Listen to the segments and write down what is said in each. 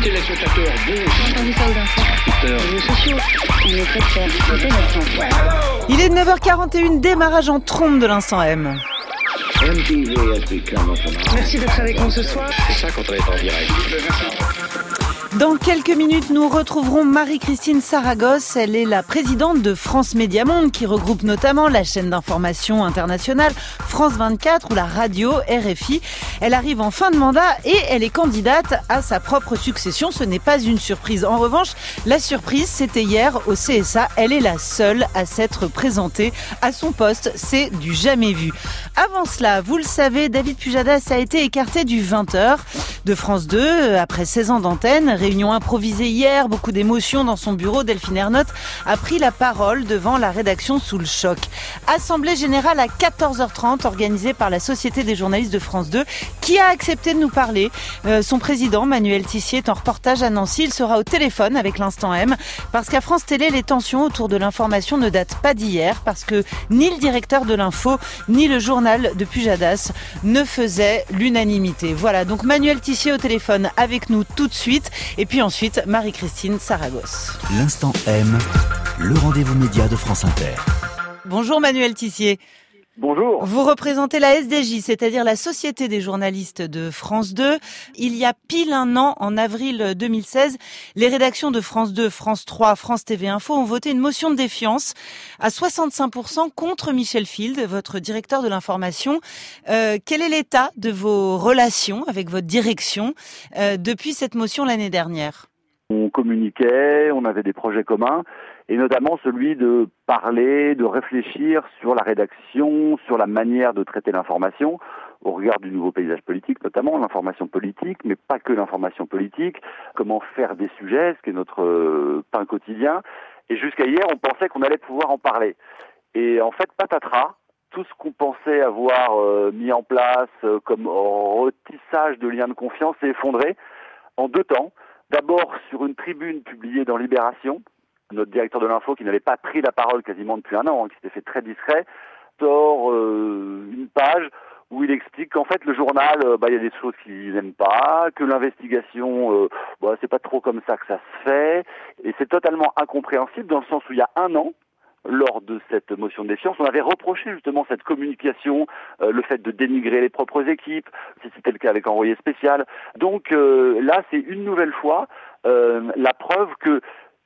téléspectateurs, bonjour. J'ai entendu ça aux infos. Les réseaux sociaux, on est très fiers. C'est intéressant. Il est 9h41, démarrage en trombe de l'Instant M. Merci d'être avec nous ce soir. C'est ça quand on est en direct. Dans quelques minutes, nous retrouverons Marie-Christine Saragosse. Elle est la présidente de France Média Monde, qui regroupe notamment la chaîne d'information internationale France 24 ou la radio RFI. Elle arrive en fin de mandat et elle est candidate à sa propre succession. Ce n'est pas une surprise. En revanche, la surprise, c'était hier au CSA. Elle est la seule à s'être présentée à son poste. C'est du jamais vu. Avant cela, vous le savez, David Pujadas a été écarté du 20h de France 2 après 16 ans d'antenne. Réunion improvisée hier, beaucoup d'émotions dans son bureau. Delphine Ernotte a pris la parole devant la rédaction sous le choc. Assemblée générale à 14h30 organisée par la Société des journalistes de France 2 qui a accepté de nous parler. Son président, Manuel Tissier, est en reportage à Nancy. Il sera au téléphone avec l'Instant M parce qu'à France Télé, les tensions autour de l'information ne datent pas d'hier parce que ni le directeur de l'info ni le journal de Pujadas ne faisaient l'unanimité. Voilà, donc Manuel Tissier au téléphone avec nous tout de suite. Et puis ensuite, Marie-Christine Saragosse. L'Instant M, le rendez-vous média de France Inter. Bonjour Manuel Tissier. Bonjour. Vous représentez la SDJ, c'est-à-dire la Société des journalistes de France 2. Il y a pile un an, en avril 2016, les rédactions de France 2, France 3, France TV Info ont voté une motion de défiance à 65% contre Michel Field, votre directeur de l'information. Quel est l'état de vos relations avec votre direction depuis cette motion l'année dernière ? On communiquait, on avait des projets communs, et notamment celui de parler, de réfléchir sur la rédaction, sur la manière de traiter l'information, au regard du nouveau paysage politique, notamment l'information politique, mais pas que l'information politique, comment faire des sujets, ce qui est notre pain quotidien. Et jusqu'à hier, on pensait qu'on allait pouvoir en parler. Et en fait, patatras, tout ce qu'on pensait avoir mis en place comme retissage de liens de confiance s'est effondré en 2 temps. D'abord sur une tribune publiée dans Libération, notre directeur de l'info qui n'avait pas pris la parole quasiment depuis 1 an, qui s'était fait très discret, sort une page où il explique qu'en fait le journal, il y a des choses qu'il n'aime pas, que l'investigation, c'est pas trop comme ça que ça se fait, et c'est totalement incompréhensible dans le sens où il y a 1 an, lors de cette motion de défiance, on avait reproché justement cette communication, le fait de dénigrer les propres équipes, si c'était le cas avec Envoyé spécial. Donc là, c'est une nouvelle fois la preuve que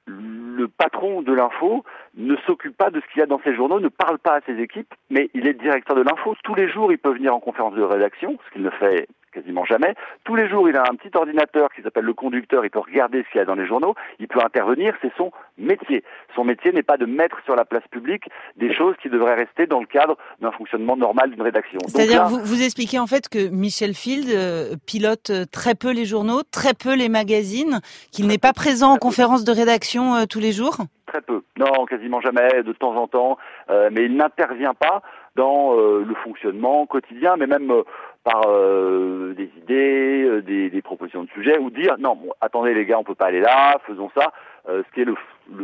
le patron de l'info ne s'occupe pas de ce qu'il y a dans ses journaux, ne parle pas à ses équipes, mais il est directeur de l'info. Tous les jours, il peut venir en conférence de rédaction, ce qu'il ne fait quasiment jamais. Tous les jours, il a un petit ordinateur qui s'appelle le conducteur, il peut regarder ce qu'il y a dans les journaux, il peut intervenir, c'est son métier. Son métier n'est pas de mettre sur la place publique des choses qui devraient rester dans le cadre d'un fonctionnement normal d'une rédaction. C'est-à-dire, vous expliquez en fait que Michel Field pilote très peu les journaux, très peu les magazines, qu'il n'est pas présent en conférence de rédaction tous les jours ? Très peu. Non, quasiment jamais, de temps en temps, mais il n'intervient pas dans le fonctionnement quotidien, mais même par des idées, des propositions de sujets, ou dire non, attendez les gars, on peut pas aller là, faisons ça, ce qui est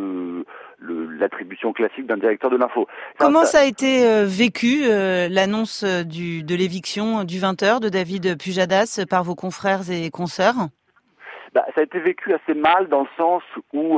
l'attribution classique d'un directeur de l'info. Comment ça a été vécu, l'annonce de l'éviction du 20h de David Pujadas par vos confrères et consoeurs ? Ça a été vécu assez mal dans le sens où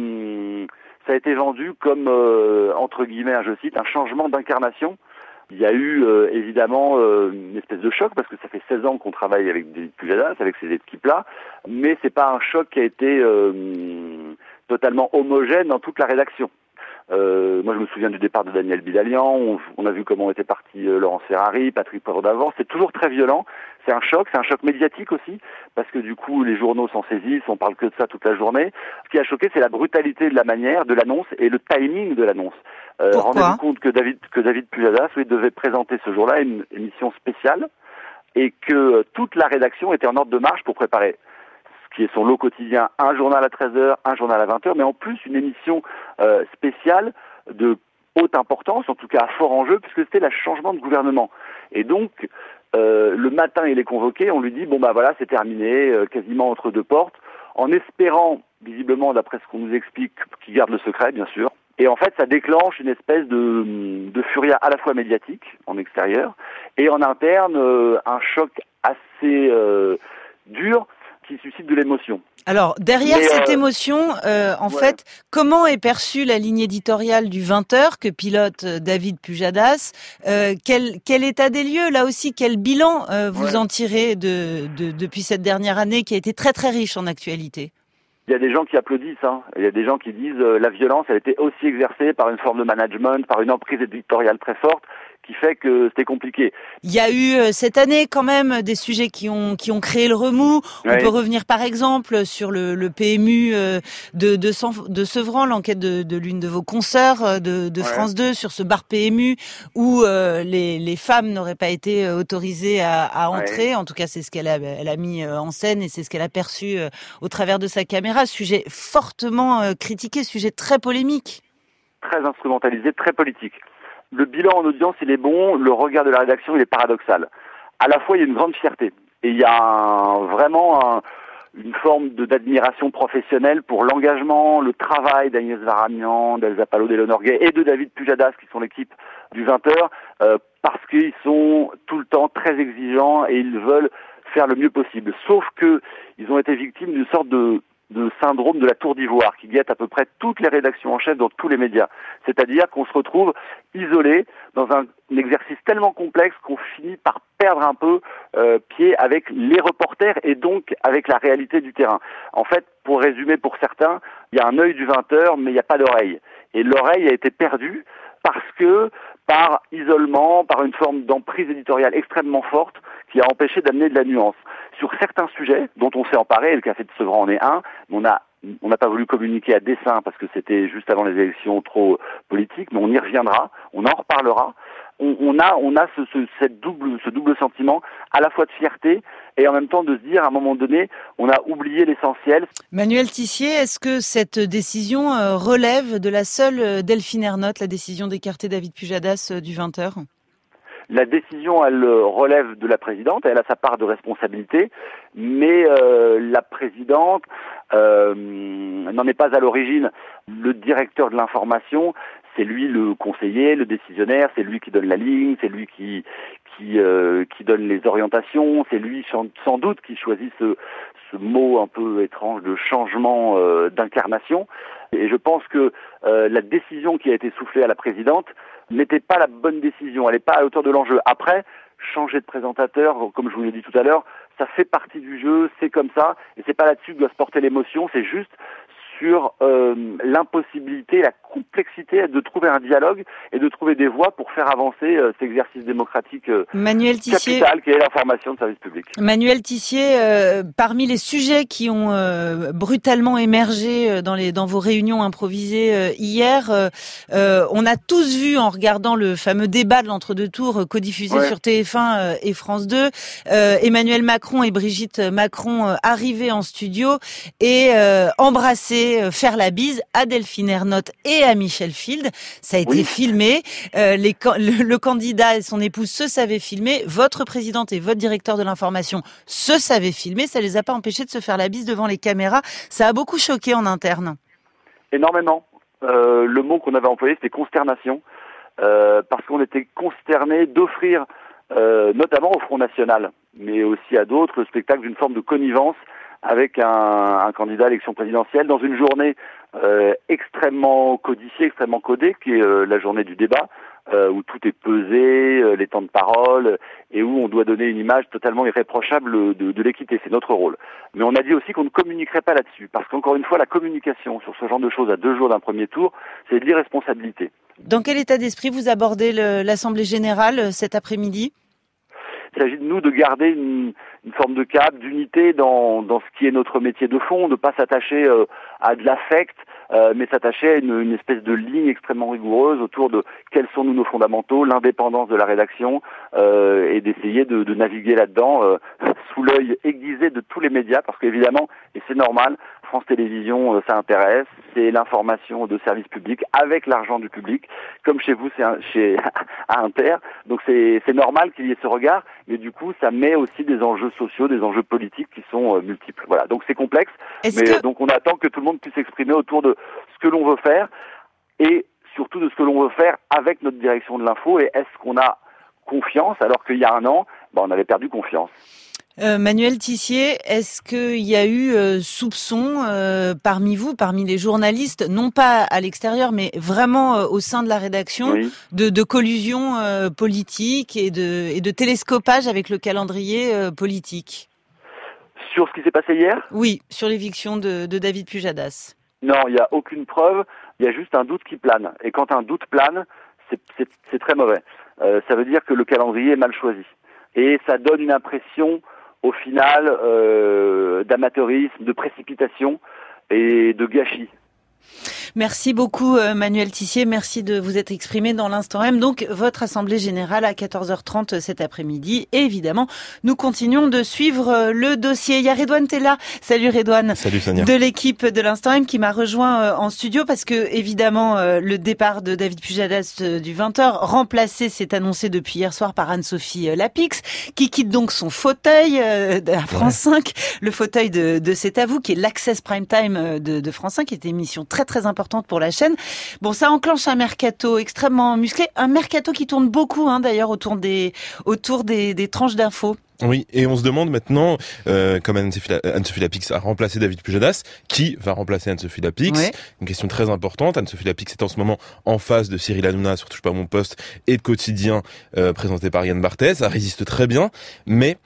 ça a été vendu comme, entre guillemets, je cite, un changement d'incarnation. Il y a eu évidemment une espèce de choc parce que ça fait 16 ans qu'on travaille avec des Pujadas, avec ces équipes-là, mais c'est pas un choc qui a été totalement homogène dans toute la rédaction. Moi, je me souviens du départ de Daniel Bidalian, on a vu comment était parti Laurence Ferrari, Patrick Poivre-d'Avance, c'est toujours très violent, c'est un choc médiatique aussi, parce que du coup, les journaux s'en saisissent, on parle que de ça toute la journée. Ce qui a choqué, c'est la brutalité de la manière, de l'annonce et le timing de l'annonce. Rendez-vous compte que David Pujadas devait présenter ce jour-là une émission spéciale, et que toute la rédaction était en ordre de marche pour préparer qui est son lot quotidien, un journal à 13h, un journal à 20h, mais en plus une émission spéciale de haute importance, en tout cas à fort enjeu, puisque c'était le changement de gouvernement. Et donc, le matin, il est convoqué, on lui dit, c'est terminé, quasiment entre 2 portes, en espérant, visiblement, d'après ce qu'on nous explique, qu'il garde le secret, bien sûr. Et en fait, ça déclenche une espèce de furia à la fois médiatique, en extérieur, et en interne, un choc assez dur, qui suscite de l'émotion. Alors, derrière cette émotion, en fait, comment est perçue la ligne éditoriale du 20h que pilote David Pujadas? Quel état des lieux, là aussi, quel bilan vous en tirez depuis cette dernière année qui a été très très riche en actualité? Il y a des gens qui applaudissent, hein. Il y a des gens qui disent la violence, elle était aussi exercée par une forme de management, par une emprise éditoriale très forte, qui fait que c'était compliqué. Il y a eu cette année quand même des sujets qui ont créé le remous. On peut revenir par exemple sur le PMU de Sevran, l'enquête de l'une de vos consoeurs de France 2 sur ce bar PMU où les femmes n'auraient pas été autorisées à entrer. En tout cas, c'est ce qu'elle a mis en scène et c'est ce qu'elle a perçu au travers de sa caméra. Sujet fortement critiqué, sujet très polémique. Très instrumentalisé, très politique. Le bilan en audience, il est bon, le regard de la rédaction, il est paradoxal. À la fois, il y a une grande fierté et il y a vraiment une forme d'admiration professionnelle pour l'engagement, le travail d'Agnès Varagnan, d'Elsa Pallo, d'Éléonore Gay et de David Pujadas, qui sont l'équipe du 20h, parce qu'ils sont tout le temps très exigeants et ils veulent faire le mieux possible. Sauf que ils ont été victimes d'une sorte de syndrome de la tour d'ivoire qui guette à peu près toutes les rédactions en chef dans tous les médias. C'est-à-dire qu'on se retrouve isolé dans un exercice tellement complexe qu'on finit par perdre un peu pied avec les reporters et donc avec la réalité du terrain. En fait, pour résumer pour certains, il y a un œil du 20h mais il n'y a pas d'oreille. Et l'oreille a été perdue parce que par isolement, par une forme d'emprise éditoriale extrêmement forte qui a empêché d'amener de la nuance. Sur certains sujets dont on s'est emparé, et le café de Sevran en est un, on n'a pas voulu communiquer à dessein parce que c'était juste avant les élections trop politiques, mais on y reviendra, on en reparlera. On a ce double sentiment à la fois de fierté et en même temps de se dire à un moment donné on a oublié l'essentiel. Manuel Tissier, est-ce que cette décision relève de la seule Delphine Ernotte, la décision d'écarter David Pujadas du 20h? La décision, elle relève de la présidente, elle a sa part de responsabilité, mais la présidente n'en est pas à l'origine. Le directeur de l'information, c'est lui le conseiller, le décisionnaire, c'est lui qui donne la ligne, c'est lui qui donne les orientations, c'est lui sans doute qui choisit ce mot un peu étrange de changement d'incarnation. Et je pense que la décision qui a été soufflée à la présidente n'était pas la bonne décision, elle n'est pas à la hauteur de l'enjeu. Après, changer de présentateur, comme je vous l'ai dit tout à l'heure, ça fait partie du jeu, c'est comme ça, et c'est pas là-dessus que doit se porter l'émotion, c'est juste sur l'impossibilité, la complexité de trouver un dialogue et de trouver des voies pour faire avancer cet exercice démocratique Manuel Tissier, capital qui est l'information de service public. Manuel Tissier, parmi les sujets qui ont brutalement émergé dans vos réunions improvisées hier, on a tous vu en regardant le fameux débat de l'entre-deux tours codiffusé sur TF1 et France 2, Emmanuel Macron et Brigitte Macron arriver en studio et embrasser, faire la bise à Delphine Ernotte et à Michel Field. Ça a été filmé. Le candidat et son épouse se savaient filmer. Votre présidente et votre directeur de l'information se savaient filmer. Ça les a pas empêchés de se faire la bise devant les caméras. Ça a beaucoup choqué en interne. Énormément. Le mot qu'on avait employé, c'était consternation. Parce qu'on était consterné d'offrir, notamment au Front National, mais aussi à d'autres, le spectacle d'une forme de connivence avec un candidat à l'élection présidentielle dans une journée extrêmement codifiée, extrêmement codée, qui est la journée du débat, où tout est pesé, les temps de parole, et où on doit donner une image totalement irréprochable de l'équité. C'est notre rôle. Mais on a dit aussi qu'on ne communiquerait pas là-dessus, parce qu'encore une fois, la communication sur ce genre de choses à 2 jours d'un premier tour, c'est de l'irresponsabilité. Dans quel état d'esprit vous abordez l'Assemblée générale cet après-midi ? Il s'agit de nous de garder une forme de cap, d'unité dans ce qui est notre métier de fond, de ne pas s'attacher à de l'affect, mais s'attacher à une espèce de ligne extrêmement rigoureuse autour de quels sont nos fondamentaux, l'indépendance de la rédaction, et d'essayer de naviguer là-dedans sous l'œil aiguisé de tous les médias, parce qu'évidemment, et c'est normal, France Télévisions, ça intéresse, c'est l'information de service public avec l'argent du public, comme chez vous, c'est à Inter, donc c'est normal qu'il y ait ce regard, mais du coup, ça met aussi des enjeux sociaux, des enjeux politiques qui sont multiples. Voilà, donc c'est complexe, donc on attend que tout le monde puisse s'exprimer autour de ce que l'on veut faire et surtout de ce que l'on veut faire avec notre direction de l'info. Et est-ce qu'on a confiance alors qu'il y a un an, on avait perdu confiance. Manuel Tissier, est-ce qu'il y a eu soupçon parmi vous, parmi les journalistes, non pas à l'extérieur, mais vraiment au sein de la rédaction, Oui. de collusion politique et de télescopage avec le calendrier politique? Sur ce qui s'est passé hier? Oui, sur l'éviction de David Pujadas. Non, il n'y a aucune preuve, il y a juste un doute qui plane. Et quand un doute plane, c'est très mauvais. Ça veut dire que le calendrier est mal choisi. Et ça donne une impression, au final, d'amateurisme, de précipitation et de gâchis. Merci beaucoup Manuel Tissier, merci de vous être exprimé dans l'Instant M. Donc votre assemblée générale à 14h30 cet après-midi. Et évidemment, nous continuons de suivre le dossier. Il y a Redouane Tella. Salut Redouane. Salut Sonia. De l'équipe de l'Instant M qui m'a rejoint en studio parce que évidemment le départ de David Pujadas du 20h remplacé, c'est annoncé depuis hier soir par Anne-Sophie Lapix qui quitte donc son fauteuil à France 5, le fauteuil de C'est à vous qui est l'Access Prime Time de France 5 qui est une émission très très importante pour la chaîne. Bon, ça enclenche un mercato extrêmement musclé, un mercato qui tourne beaucoup d'ailleurs autour des tranches d'infos. Oui, et on se demande maintenant, comme Anne-Sophie Lapix a remplacé David Pujadas, qui va remplacer Anne-Sophie Lapix? Ouais. Une question très importante. Anne-Sophie Lapix est en ce moment en face de Cyril Hanouna sur Touche pas mon poste et de Quotidien présenté par Yann Barthès. Ça résiste très bien, mais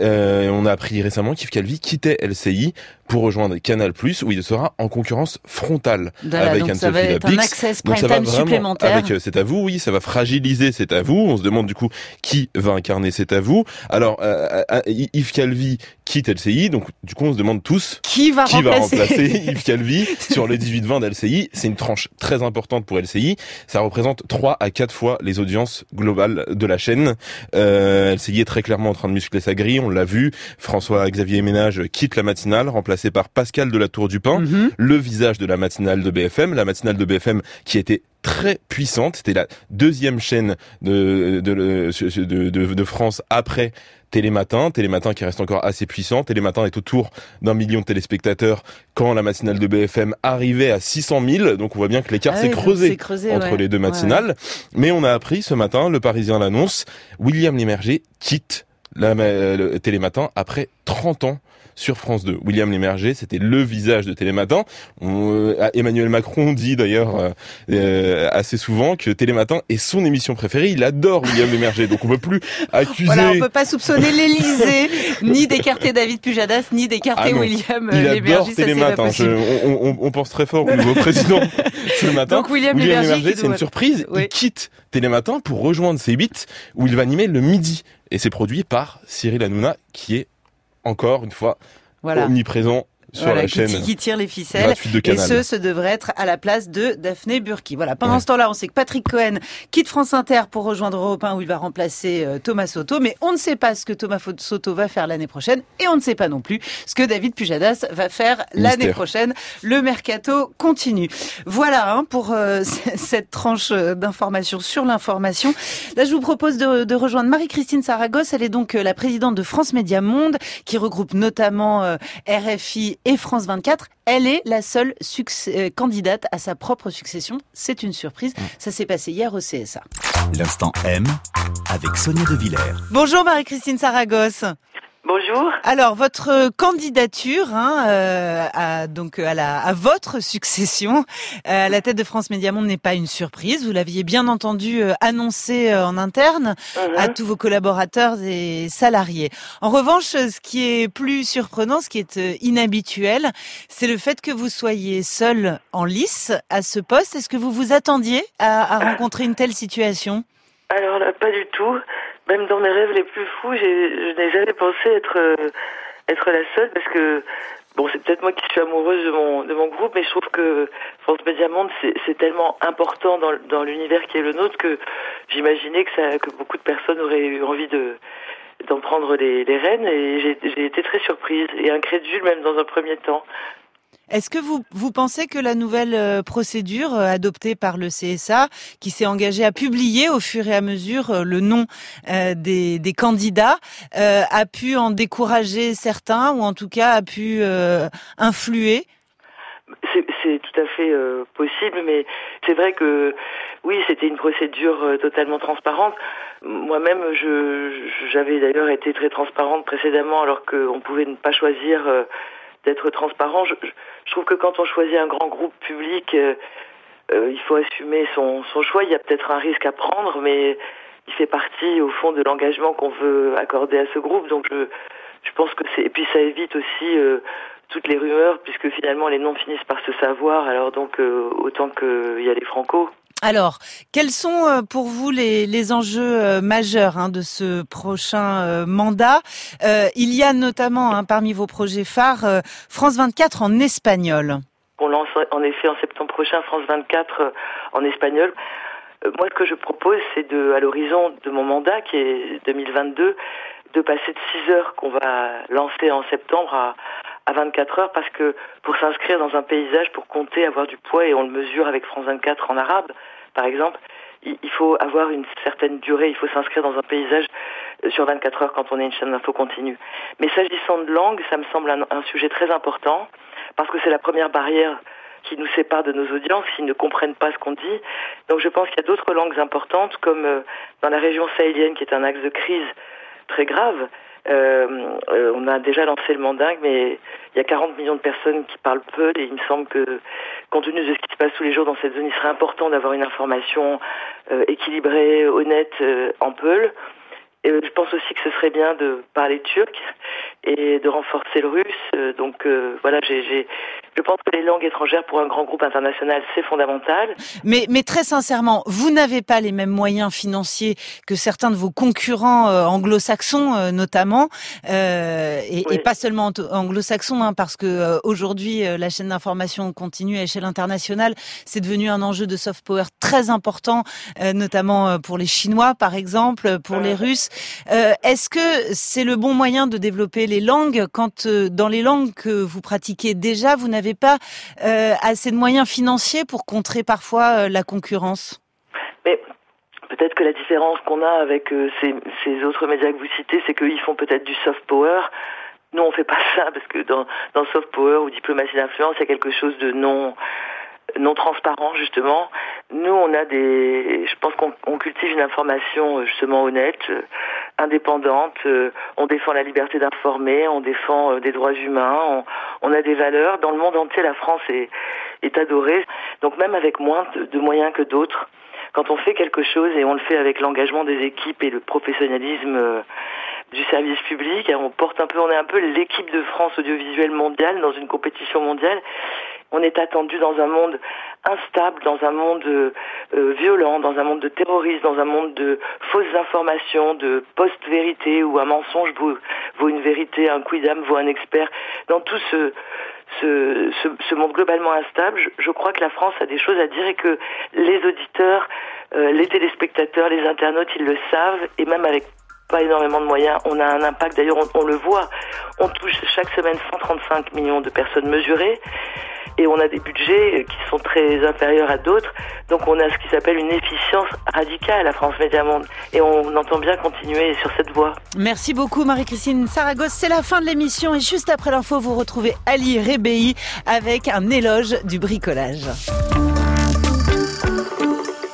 on a appris récemment qu'Yves Calvi quittait LCI pour rejoindre Canal+, où il sera en concurrence frontale avec donc Anne-Sophie ça va être Lapix. un access Donc prime ça va time vraiment, supplémentaire. avec C'est à vous, oui, ça va fragiliser C'est à vous. On se demande du coup qui va incarner C'est à vous. Alors, Yves Calvi quitte LCI, donc du coup on se demande tous Qui va remplacer Yves Calvi sur le 18-20 d'LCI. C'est une tranche très importante pour LCI. Ça représente 3 à 4 fois les audiences globales de la chaîne. LCI est très clairement en train de muscler sa grille, on l'a vu. François-Xavier Ménage quitte la matinale, remplacé par Pascal de la Tour-du-Pin, le visage de la matinale de BFM. La matinale de BFM qui était très puissante. C'était la deuxième chaîne de France après Télématin qui reste encore assez puissant. Télématin est autour d'1 million de téléspectateurs quand la matinale de BFM arrivait à 600 000. Donc on voit bien que l'écart s'est creusé entre les deux matinales. Ouais. Mais on a appris ce matin, le Parisien l'annonce, William Lémerger quitte le Télématin après 30 ans sur France 2. William Lémerger, c'était le visage de Télématin. Emmanuel Macron dit d'ailleurs assez souvent que Télématin est son émission préférée. Il adore William Lémerger, donc on peut plus accuser... Voilà, on peut pas soupçonner l'Élysée, ni d'écarter David Pujadas, ni d'écarter William Lémerger. Il adore Télématin. On pense très fort au nouveau président ce matin. Donc William Lémerger, c'est une surprise. Oui. Il quitte Télématin pour rejoindre C8, où il va animer le midi. Et c'est produit par Cyril Hanouna, qui est encore une fois omniprésent sur la chaîne qui tire les ficelles. Et ce devrait être à la place de Daphné Burki. Voilà. Pendant ce temps-là, on sait que Patrick Cohen quitte France Inter pour rejoindre Europe 1 où il va remplacer Thomas Soto. Mais on ne sait pas ce que Thomas Soto va faire l'année prochaine. Et on ne sait pas non plus ce que David Pujadas va faire l'année prochaine. Le mercato continue. Voilà pour cette tranche d'information sur l'information. Là, je vous propose de rejoindre Marie-Christine Saragosse. Elle est donc la présidente de France Média Monde qui regroupe notamment RFI et France 24, elle est la seule candidate à sa propre succession. C'est une surprise. Ça s'est passé hier au CSA. L'Instant M avec Sonia De Villers. Bonjour Marie-Christine Saragosse. Bonjour. Alors votre candidature à votre succession à la tête de France Média Monde n'est pas une surprise. Vous l'aviez bien entendu annoncé en interne à tous vos collaborateurs et salariés. En revanche, ce qui est plus surprenant, ce qui est inhabituel, c'est le fait que vous soyez seul en lice à ce poste. Est-ce que vous vous attendiez à rencontrer une telle situation ? Alors là, pas du tout. Même dans mes rêves les plus fous, je n'ai jamais pensé être la seule parce que bon, c'est peut-être moi qui suis amoureuse de mon groupe, mais je trouve que France Média Monde c'est tellement important dans l'univers qui est le nôtre que j'imaginais que beaucoup de personnes auraient eu envie d'en prendre les rênes et j'ai été très surprise et incrédule même dans un premier temps. Est-ce que vous pensez que la nouvelle procédure adoptée par le CSA, qui s'est engagé à publier au fur et à mesure le nom des candidats, a pu en décourager certains ou en tout cas a pu influer ? c'est tout à fait possible, mais c'est vrai que oui, c'était une procédure totalement transparente. Moi-même, j'avais d'ailleurs été très transparente précédemment, alors qu'on pouvait ne pas choisir d'être transparent. Je trouve que quand on choisit un grand groupe public, il faut assumer son choix. Il y a peut-être un risque à prendre, mais il fait partie au fond de l'engagement qu'on veut accorder à ce groupe. Donc je pense que et puis ça évite aussi toutes les rumeurs, puisque finalement les noms finissent par se savoir. Alors donc autant qu'il y a les Franco. Alors, quels sont pour vous les enjeux majeurs de ce prochain mandat? Il y a notamment parmi vos projets phares France 24 en espagnol. On lance en effet en septembre prochain France 24 en espagnol. Moi, ce que je propose, c'est à l'horizon de mon mandat, qui est 2022, de passer de 6 heures qu'on va lancer en septembre à 24 heures, parce que pour s'inscrire dans un paysage, pour compter, avoir du poids, et on le mesure avec France 24 en arabe, par exemple, il faut avoir une certaine durée, il faut s'inscrire dans un paysage sur 24 heures quand on est une chaîne d'info continue. Mais s'agissant de langue, ça me semble un sujet très important, parce que c'est la première barrière qui nous sépare de nos audiences, qui ne comprennent pas ce qu'on dit. Donc je pense qu'il y a d'autres langues importantes, comme dans la région sahélienne, qui est un axe de crise très grave. On a déjà lancé le mandingue, mais il y a 40 millions de personnes qui parlent Peul, et il me semble que, compte tenu de ce qui se passe tous les jours dans cette zone, il serait important d'avoir une information équilibrée, honnête en Peul. Et je pense aussi que ce serait bien de parler turc et de renforcer le russe. Donc voilà, je pense que les langues étrangères pour un grand groupe international, c'est fondamental. Mais très sincèrement, vous n'avez pas les mêmes moyens financiers que certains de vos concurrents anglo-saxons notamment, oui. Et pas seulement anglo-saxons, parce que aujourd'hui la chaîne d'information continue à échelle internationale, c'est devenu un enjeu de soft power très important, notamment pour les Chinois par exemple, pour les Russes. Est-ce que c'est le bon moyen de développer les langues quand dans les langues que vous pratiquez déjà, vous n'avez pas assez de moyens financiers pour contrer parfois la concurrence? Mais peut-être que la différence qu'on a avec ces autres médias que vous citez, c'est qu'ils font peut-être du soft power. Nous, on fait pas ça, parce que dans soft power ou diplomatie d'influence, il y a quelque chose de non transparent, justement. Nous, je pense qu'on cultive une information justement honnête, indépendante. On défend la liberté d'informer, on défend des droits humains, on a des valeurs. Dans le monde entier, la France est adorée. Donc même avec moins de moyens que d'autres, quand on fait quelque chose, et on le fait avec l'engagement des équipes et le professionnalisme du service public, on est un peu l'équipe de France audiovisuelle mondiale dans une compétition mondiale. On est attendu dans un monde instable, dans un monde violent, dans un monde de terrorisme, dans un monde de fausses informations, de post-vérité, où un mensonge vaut une vérité, un quidam vaut un expert. Dans tout ce monde globalement instable, je crois que la France a des choses à dire, et que les auditeurs, les téléspectateurs, les internautes, ils le savent, et même avec pas énormément de moyens, on a un impact. D'ailleurs, on le voit, on touche chaque semaine 135 millions de personnes mesurées, et on a des budgets qui sont très inférieurs à d'autres. Donc on a ce qui s'appelle une efficience radicale à France Média Monde, et on entend bien continuer sur cette voie. Merci beaucoup Marie-Christine Saragosse. C'est la fin de l'émission, et juste après l'info, vous retrouvez Ali Rebéi avec un éloge du bricolage.